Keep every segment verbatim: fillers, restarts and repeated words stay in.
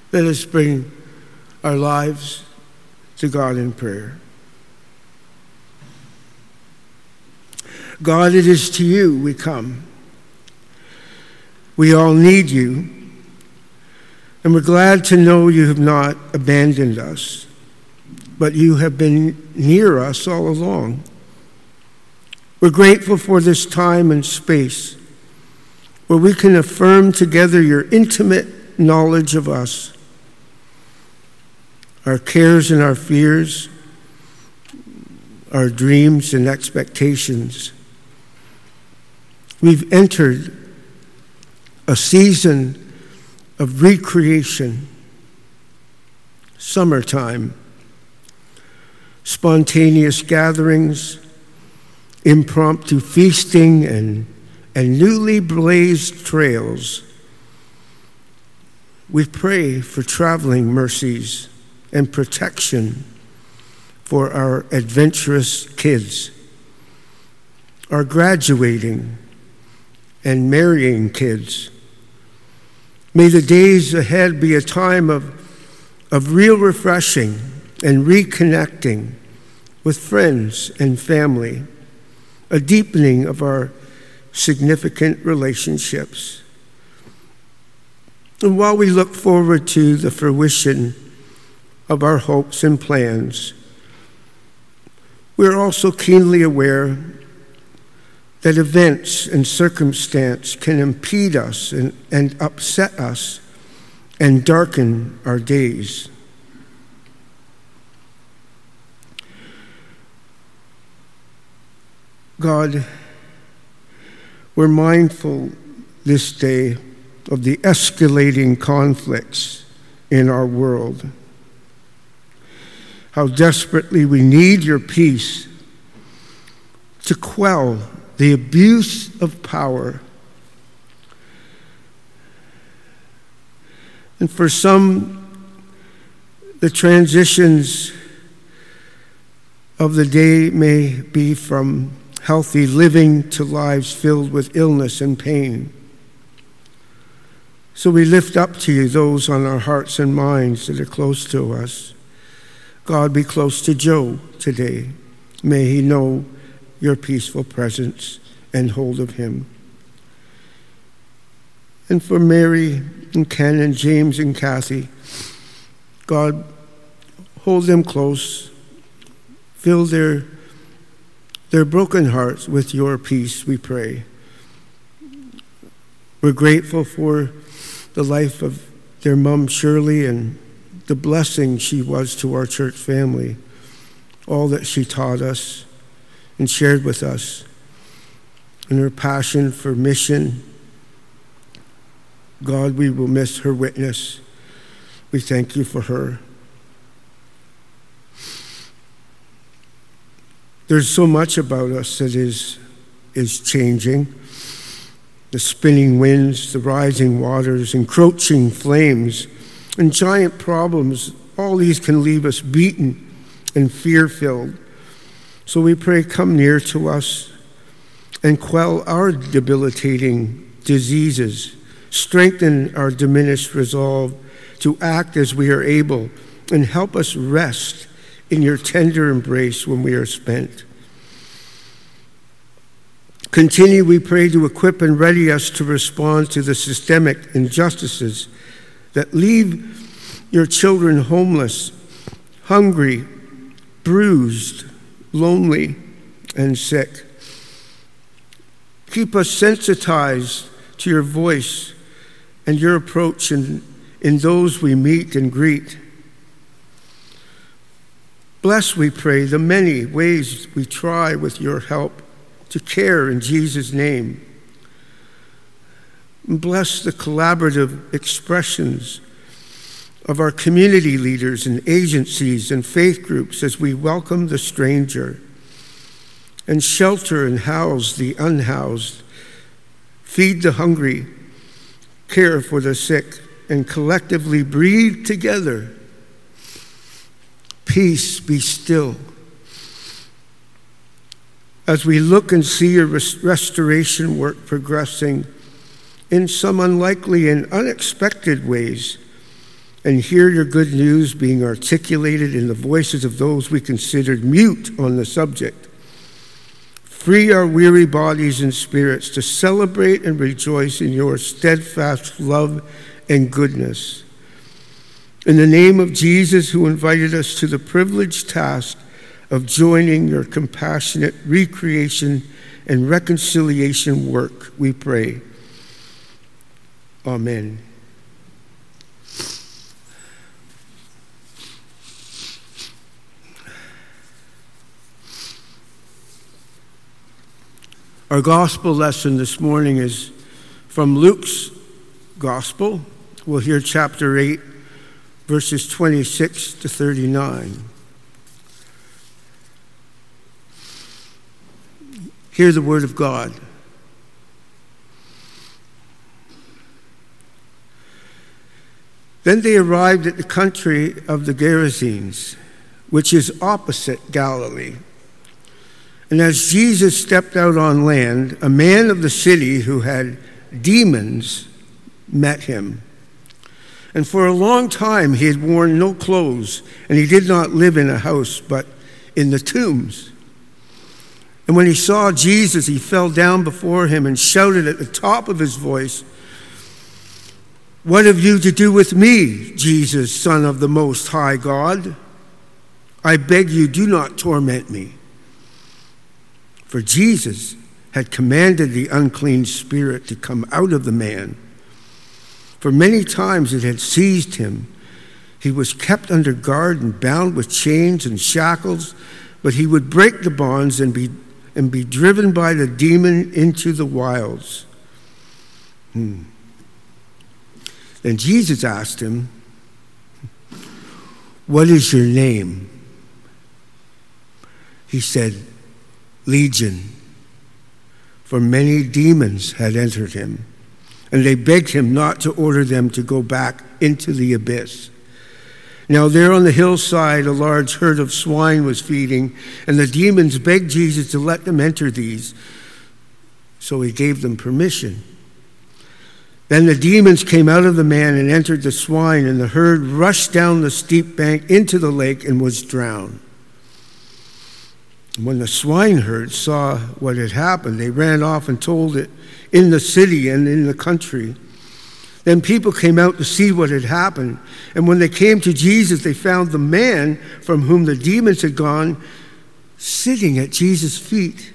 Let us bring our lives to God in prayer. God, it is to you we come. We all need you, and we're glad to know you have not abandoned us, but you have been near us all along. We're grateful for this time and space where we can affirm together your intimate knowledge of us, our cares and our fears, our dreams and expectations. We've entered a season of recreation, summertime, spontaneous gatherings, impromptu feasting, and, and newly blazed trails. We pray for traveling mercies and protection for our adventurous kids, our graduating and marrying kids. May the days ahead be a time of, of real refreshing and reconnecting with friends and family, a deepening of our significant relationships. And while we look forward to the fruition of our hopes and plans, we're also keenly aware that events and circumstance can impede us and, and upset us and darken our days. God, we're mindful this day of the escalating conflicts in our world. How desperately we need your peace to quell the abuse of power. And for some, the transitions of the day may be from healthy living to lives filled with illness and pain. So we lift up to you those on our hearts and minds that are close to us. God, be close to Joe today. May he know your peaceful presence and hold of him. And for Mary and Ken and James and Kathy, God, hold them close. Fill their, their broken hearts with your peace, we pray. We're grateful for the life of their mom, Shirley, and the blessing she was to our church family, all that she taught us and shared with us, and her passion for mission. God, we will miss her witness. We thank you for her. There's so much about us that is, is changing. The spinning winds, the rising waters, encroaching flames, and giant problems, all these can leave us beaten and fear-filled. So we pray, come near to us and quell our debilitating diseases, strengthen our diminished resolve to act as we are able, and help us rest in your tender embrace when we are spent. Continue, we pray, to equip and ready us to respond to the systemic injustices that leave your children homeless, hungry, bruised, lonely, and sick. Keep us sensitized to your voice and your approach in, in those we meet and greet. Bless, we pray, the many ways we try with your help to care in Jesus' name. Bless the collaborative expressions of our community leaders and agencies and faith groups as we welcome the stranger and shelter and house the unhoused, feed the hungry, care for the sick, and collectively breathe together. Peace, be still. As we look and see your res- restoration work progressing in some unlikely and unexpected ways, and hear your good news being articulated in the voices of those we considered mute on the subject. Free our weary bodies and spirits to celebrate and rejoice in your steadfast love and goodness. In the name of Jesus, who invited us to the privileged task of joining your compassionate recreation and reconciliation work, we pray. Amen. Our gospel lesson this morning is from Luke's gospel. We'll hear chapter eight, verses twenty-six to thirty-nine. Hear the word of God. Then they arrived at the country of the Gerasenes, which is opposite Galilee. And as Jesus stepped out on land, a man of the city who had demons met him. And for a long time he had worn no clothes, and he did not live in a house, but in the tombs. And when he saw Jesus, he fell down before him and shouted at the top of his voice, "What have you to do with me, Jesus, Son of the Most High God? I beg you, do not torment me." For Jesus had commanded the unclean spirit to come out of the man. For many times it had seized him. He was kept under guard and bound with chains and shackles, but he would break the bonds and be, and be driven by the demon into the wilds. Hmm. Then Jesus asked him, "What is your name?" He said, "Legion," for many demons had entered him, and they begged him not to order them to go back into the abyss. Now there on the hillside a large herd of swine was feeding, and the demons begged Jesus to let them enter these, so he gave them permission. Then the demons came out of the man and entered the swine, and the herd rushed down the steep bank into the lake and was drowned. When the swineherd saw what had happened, they ran off and told it in the city and in the country. Then people came out to see what had happened. And when they came to Jesus, they found the man from whom the demons had gone sitting at Jesus' feet,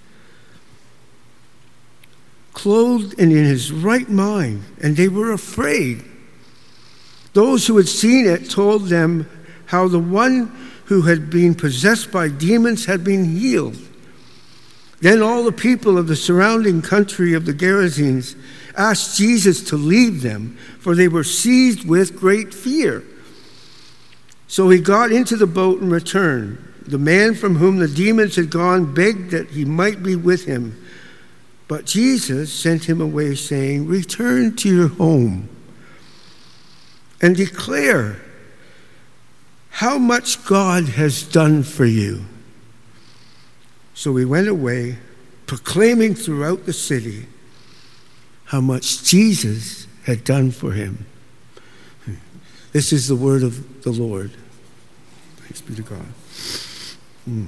clothed and in his right mind, and they were afraid. Those who had seen it told them how the one who had been possessed by demons had been healed. Then all the people of the surrounding country of the Gerasenes asked Jesus to leave them, for they were seized with great fear. So he got into the boat and returned. The man from whom the demons had gone begged that he might be with him. But Jesus sent him away, saying, "Return to your home and declare how much God has done for you." So he went away, proclaiming throughout the city how much Jesus had done for him. This is the word of the Lord. Thanks be to God. Mm.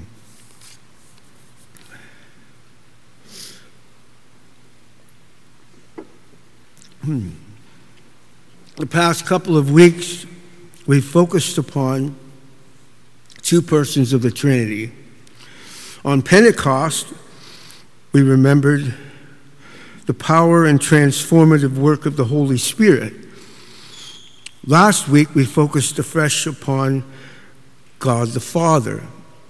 Hmm. The past couple of weeks, we've focused upon two persons of the Trinity. On Pentecost, we remembered the power and transformative work of the Holy Spirit. Last week, we focused afresh upon God the Father.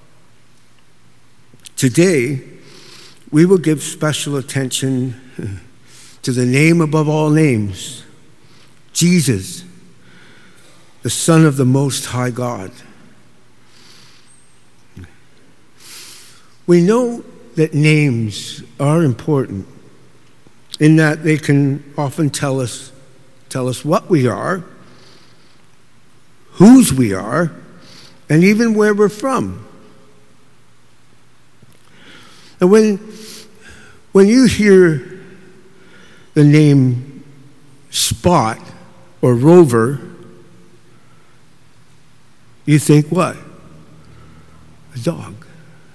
Today, we will give special attention to the name above all names, Jesus, the Son of the Most High God. We know that names are important in that they can often tell us, tell us what we are, whose we are, and even where we're from. And when, when you hear the name Spot or Rover, you think what? A dog.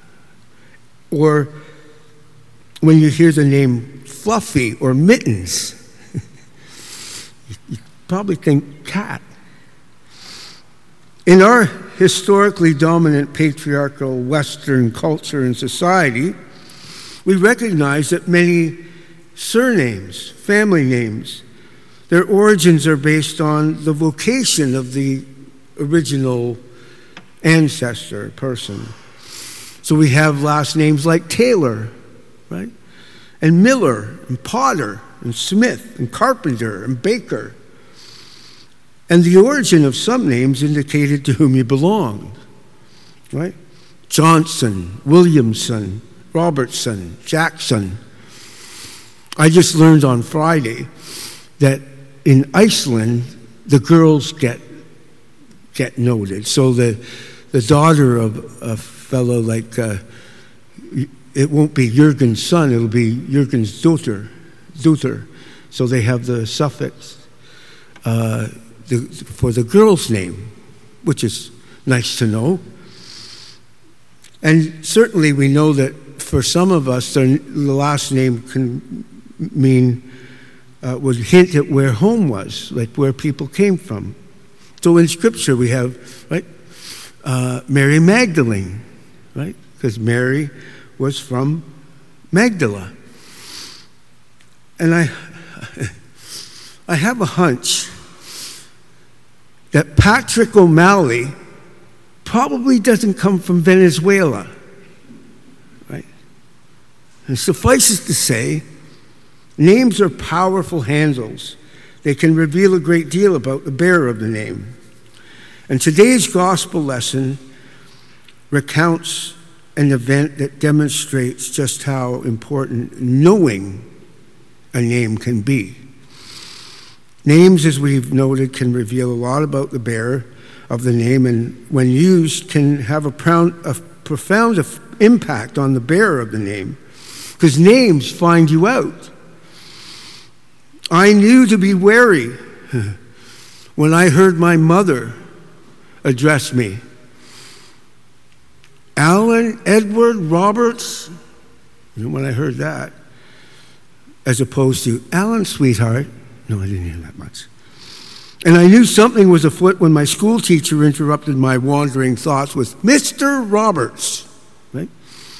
Or when you hear the name Fluffy or Mittens, you probably think cat. In our historically dominant patriarchal Western culture and society, we recognize that many surnames, family names, their origins are based on the vocation of the original ancestor person. So we have last names like Taylor, right? And Miller, and Potter, and Smith, and Carpenter, and Baker. And the origin of some names indicated to whom you belonged, right? Johnson, Williamson, Robertson, Jackson. I just learned on Friday that in Iceland, the girls get get noted. So the the daughter of a fellow like, uh, it won't be Jürgen's son, it'll be Jürgen's daughter, daughter. So they have the suffix uh, the, for the girl's name, which is nice to know. And certainly we know that for some of us, the last name can mean, uh, would hint at where home was, like where people came from. So in Scripture we have, right, uh, Mary Magdalene, right? Because Mary was from Magdala. And I, I have a hunch that Patrick O'Malley probably doesn't come from Venezuela, right? And suffices to say, names are powerful handles. They can reveal a great deal about the bearer of the name. And today's gospel lesson recounts an event that demonstrates just how important knowing a name can be. Names, as we've noted, can reveal a lot about the bearer of the name, and when used, can have a, profound, a profound impact on the bearer of the name, because names find you out. I knew to be wary when I heard my mother address me. Alan Edward Roberts, you know, when I heard that, as opposed to Alan, sweetheart. No, I didn't hear that much. And I knew something was afoot when my school teacher interrupted my wandering thoughts with Mister Roberts, right?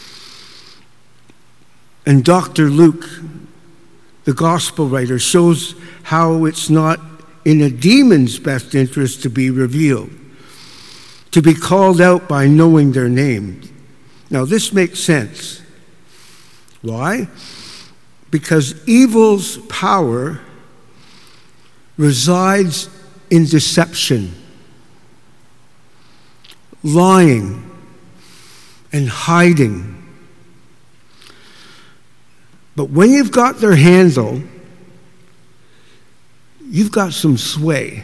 And Doctor Luke, the gospel writer, shows how it's not in a demon's best interest to be revealed, to be called out by knowing their name. Now, this makes sense. Why? Because evil's power resides in deception, lying, and hiding. But when you've got their handle, you've got some sway.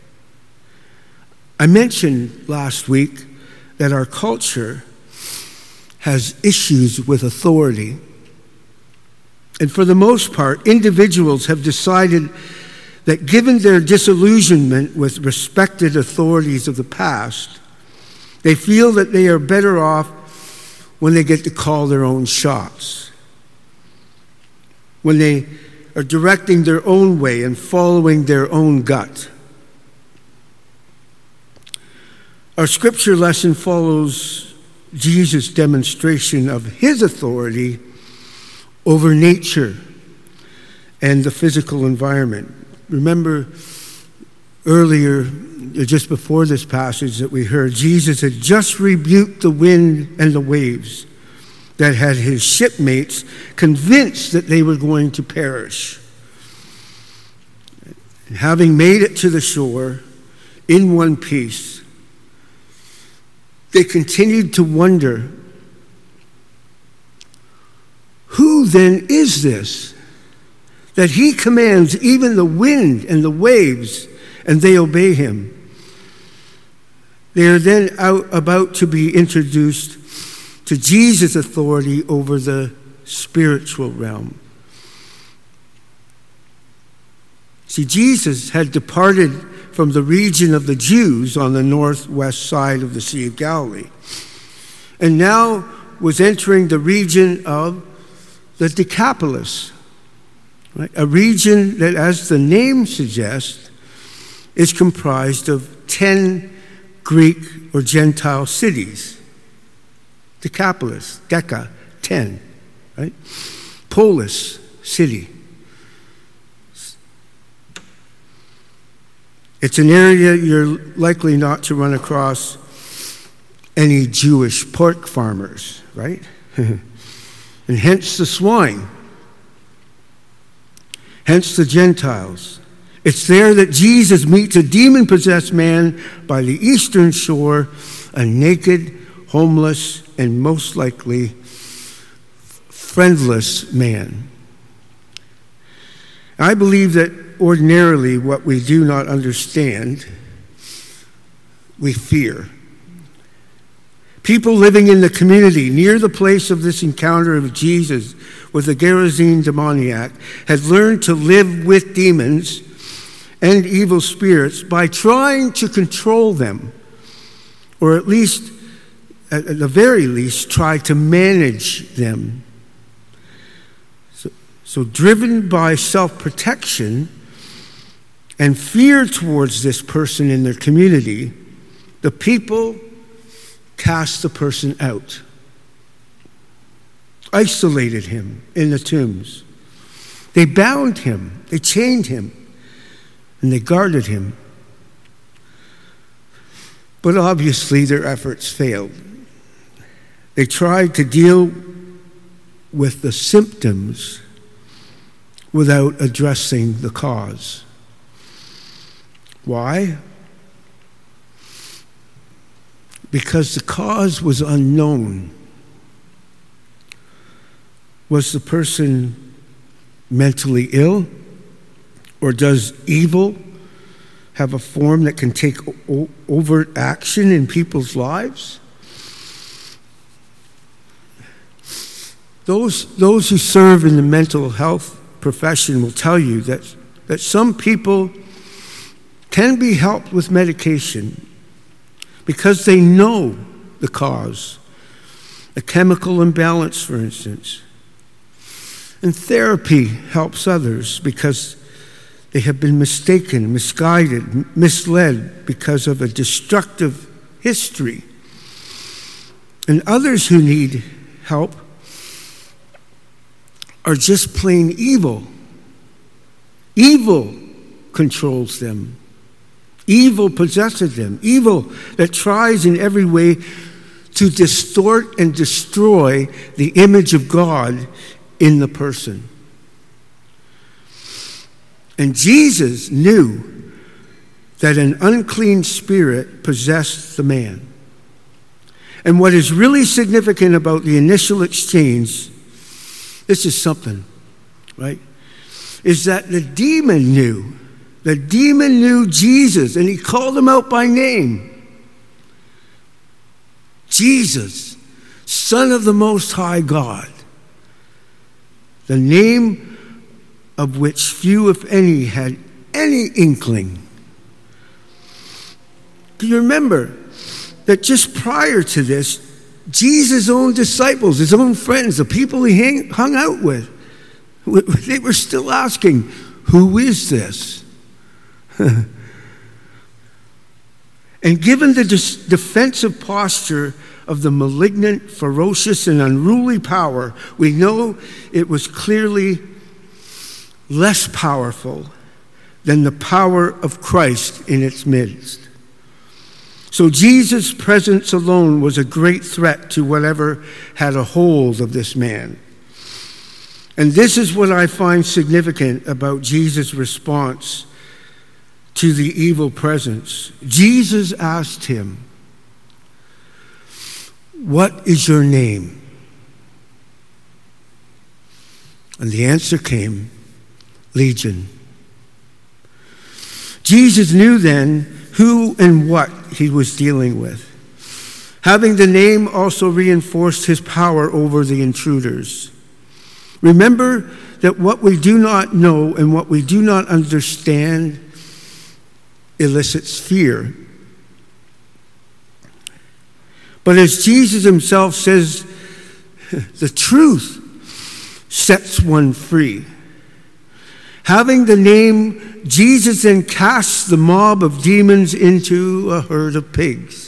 I mentioned last week that our culture has issues with authority. And for the most part, individuals have decided that given their disillusionment with respected authorities of the past, they feel that they are better off when they get to call their own shots, when they are directing their own way and following their own gut. Our scripture lesson follows Jesus' demonstration of his authority over nature and the physical environment. Remember earlier, just before this passage that we heard, Jesus had just rebuked the wind and the waves that had his shipmates convinced that they were going to perish. And having made it to the shore in one piece, they continued to wonder, who then is this that he commands even the wind and the waves, and they obey him? They are then out, about to be introduced to Jesus' authority over the spiritual realm. See, Jesus had departed from the region of the Jews on the northwest side of the Sea of Galilee, and now was entering the region of the Decapolis, right? A region that, as the name suggests, is comprised of ten Greek or Gentile cities. Decapolis, Deca, ten, right? Polis, city. It's an area you're likely not to run across any Jewish pork farmers, right? And hence the swine. Hence the Gentiles. It's there that Jesus meets a demon-possessed man by the eastern shore, a naked, homeless, and most likely friendless man. I believe that ordinarily what we do not understand, we fear. People living in the community near the place of this encounter of Jesus with the Gerasene demoniac had learned to live with demons and evil spirits by trying to control them, or at least, at the very least, try to manage them. So, so driven by self-protection and fear towards this person in their community, the people cast the person out, isolated him in the tombs. They bound him, they chained him, and they guarded him. But obviously their efforts failed. They tried to deal with the symptoms without addressing the cause. Why? Because the cause was unknown. Was the person mentally ill? Or does evil have a form that can take o- overt action in people's lives? Those, those who serve in the mental health profession will tell you that, that some people can be helped with medication because they know the cause, a chemical imbalance, for instance. And therapy helps others because they have been mistaken, misguided, misled because of a destructive history. And others who need help are just plain evil. Evil controls them. Evil possesses them. Evil that tries in every way to distort and destroy the image of God in the person. And Jesus knew that an unclean spirit possessed the man. And what is really significant about the initial exchange, this is something, right, is that the demon knew. The demon knew Jesus, and he called him out by name. Jesus, Son of the Most High God, the name of which few, if any, had any inkling. Do you remember that just prior to this, Jesus' own disciples, his own friends, the people he hang, hung out with, they were still asking, who is this? And given the dis- defensive posture of the malignant, ferocious, and unruly power, we know it was clearly less powerful than the power of Christ in its midst. So Jesus' presence alone was a great threat to whatever had a hold of this man. And this is what I find significant about Jesus' response to the evil presence. Jesus asked him, "What is your name?" And the answer came, Legion. Jesus knew then who and what he was dealing with. Having the name also reinforced his power over the intruders. Remember that what we do not know and what we do not understand elicits fear. But as Jesus himself says, the truth sets one free. Having the name, Jesus then casts the mob of demons into a herd of pigs.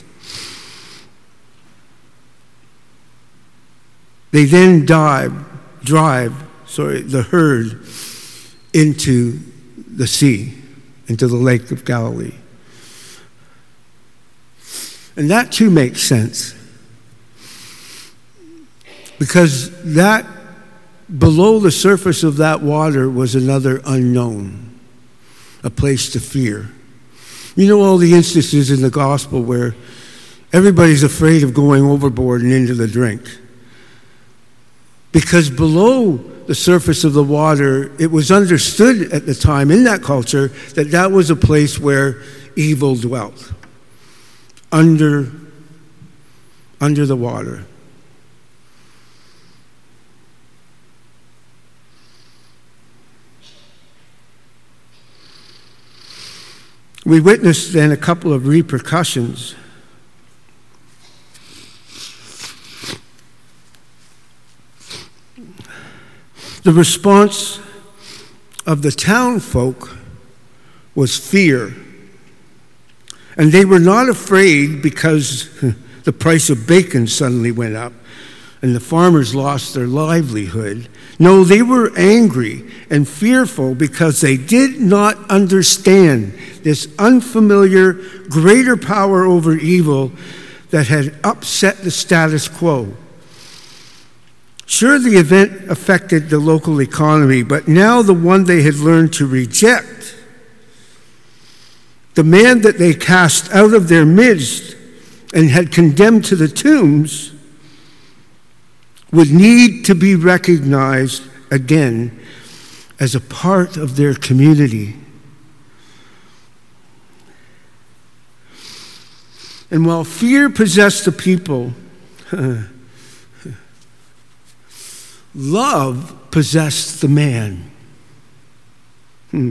They then dive, drive, sorry, the herd into the sea, into the Lake of Galilee. And that too makes sense. Because that, below the surface of that water was another unknown, a place to fear. You know all the instances in the gospel where everybody's afraid of going overboard and into the drink. Because below the surface of the water, it was understood at the time in that culture that that was a place where evil dwelt. Under, under the water. We witnessed then a couple of repercussions. The response of the town folk was fear. And they were not afraid because the price of bacon suddenly went up and the farmers lost their livelihood. No, they were angry and fearful because they did not understand this unfamiliar, greater power over evil that had upset the status quo. Sure, the event affected the local economy, but now the one they had learned to reject, the man that they cast out of their midst and had condemned to the tombs, would need to be recognized again as a part of their community. And while fear possessed the people, love possessed the man. Hmm.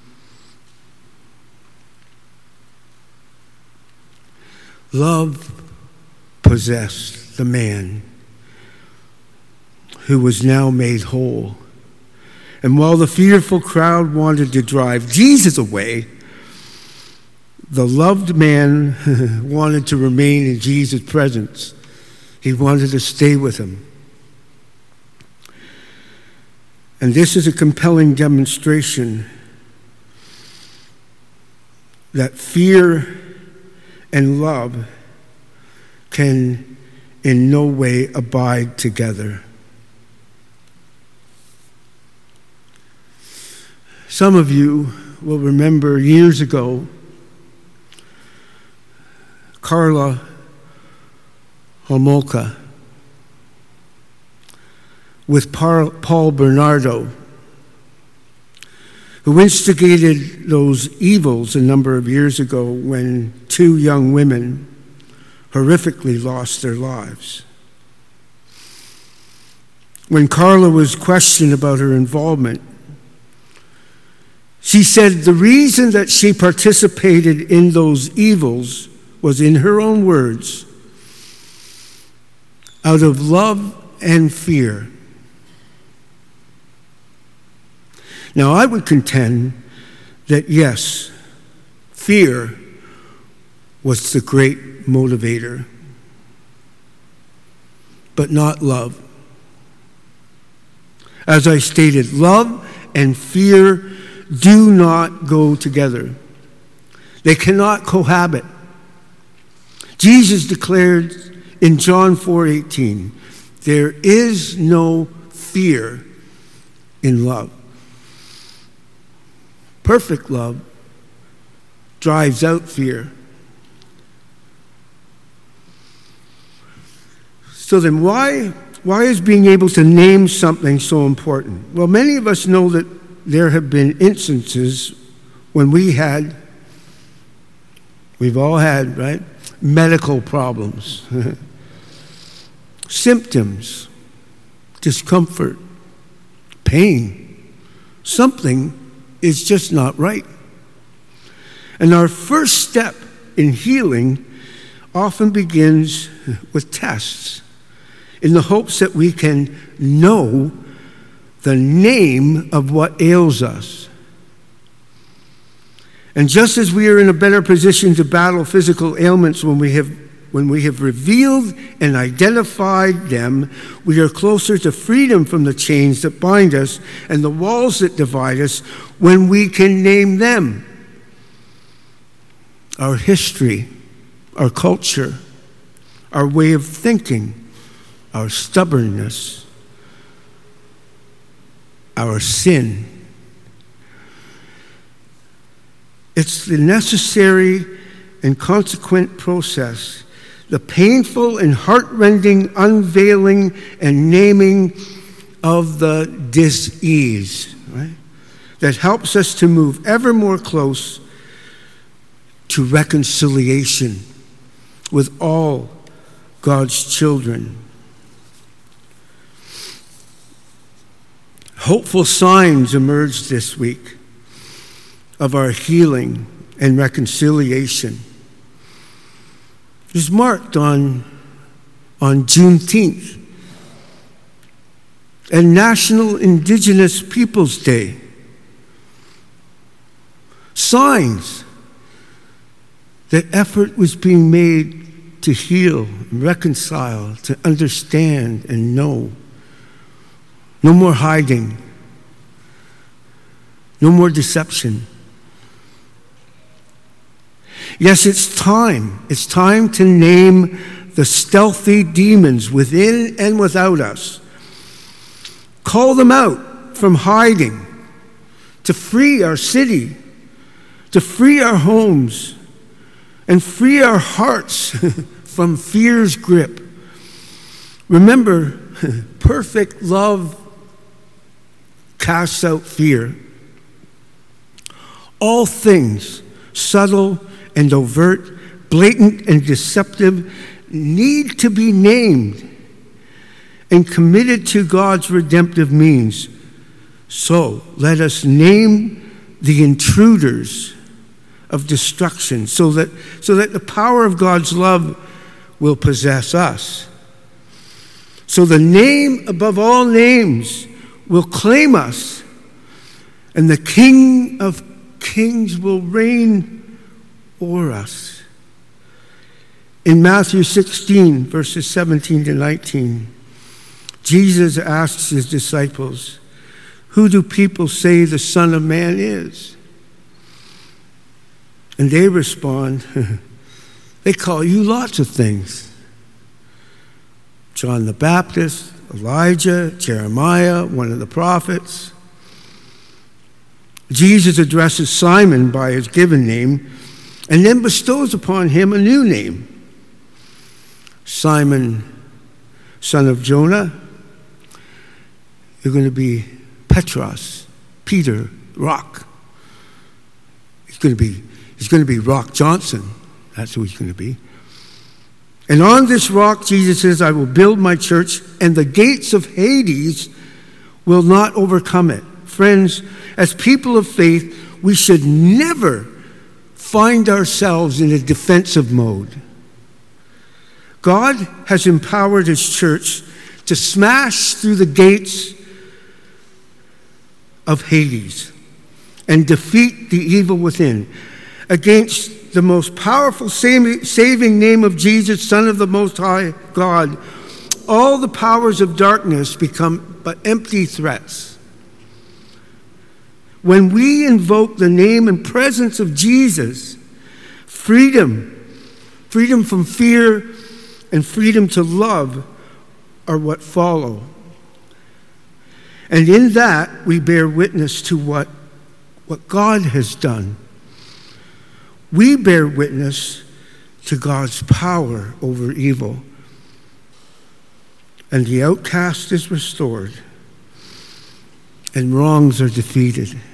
Love possessed the man who was now made whole. And while the fearful crowd wanted to drive Jesus away, the loved man wanted to remain in Jesus' presence. He wanted to stay with him. And this is a compelling demonstration that fear and love can in no way abide together. Some of you will remember years ago, Karla Homolka with Paul Bernardo, who instigated those evils a number of years ago when two young women horrifically lost their lives. When Karla was questioned about her involvement, she said the reason that she participated in those evils was, in her own words, out of love and fear. Now, I would contend that, yes, fear was the great motivator, but not love. As I stated, love and fear do not go together. They cannot cohabit. Jesus declared in John four eighteen, there is no fear in love. Perfect love drives out fear. So then why, why is being able to name something so important? Well, many of us know that there have been instances when we had, we've all had, right, medical problems, symptoms, discomfort, pain. Something is just not right. And our first step in healing often begins with tests, in the hopes that we can know the name of what ails us. And just as we are in a better position to battle physical ailments when we have when we have revealed and identified them, we are closer to freedom from the chains that bind us and the walls that divide us when we can name them. Our history, our culture, our way of thinking, our stubbornness, our sin. It's the necessary and consequent process, the painful and heart-rending unveiling and naming of the dis-ease, right? That helps us to move ever more close to reconciliation with all God's children. Hopeful signs emerged this week of our healing and reconciliation. It was marked on, on Juneteenth, and National Indigenous Peoples Day. Signs that effort was being made to heal, reconcile, to understand and know. No more hiding. No more deception. Yes, it's time. It's time to name the stealthy demons within and without us. Call them out from hiding, to free our city, to free our homes, and free our hearts from fear's grip. Remember, perfect love casts out fear. All things, subtle and overt, blatant and deceptive, need to be named and committed to God's redemptive means. So let us name the intruders of destruction so that, so that the power of God's love will possess us. So the name above all names will claim us, and the King of Kings will reign o'er us. In Matthew sixteen, verses seventeen to nineteen, Jesus asks his disciples, "Who do people say the Son of Man is?" And they respond, "They call you lots of things. John the Baptist, Elijah, Jeremiah, one of the prophets." Jesus addresses Simon by his given name and then bestows upon him a new name. Simon, son of Jonah, you're going to be Petros, Peter, rock. He's going to be, he's going to be Rock Johnson. That's who he's going to be. And on this rock, Jesus says, I will build my church, and the gates of Hades will not overcome it. Friends, as people of faith, we should never find ourselves in a defensive mode. God has empowered his church to smash through the gates of Hades and defeat the evil within. Against the most powerful saving name of Jesus, Son of the Most High God, all the powers of darkness become but empty threats. When we invoke the name and presence of Jesus, freedom, freedom from fear, and freedom to love are what follow. And in that, we bear witness to what, what God has done. We bear witness to God's power over evil. And the outcast is restored, and wrongs are defeated.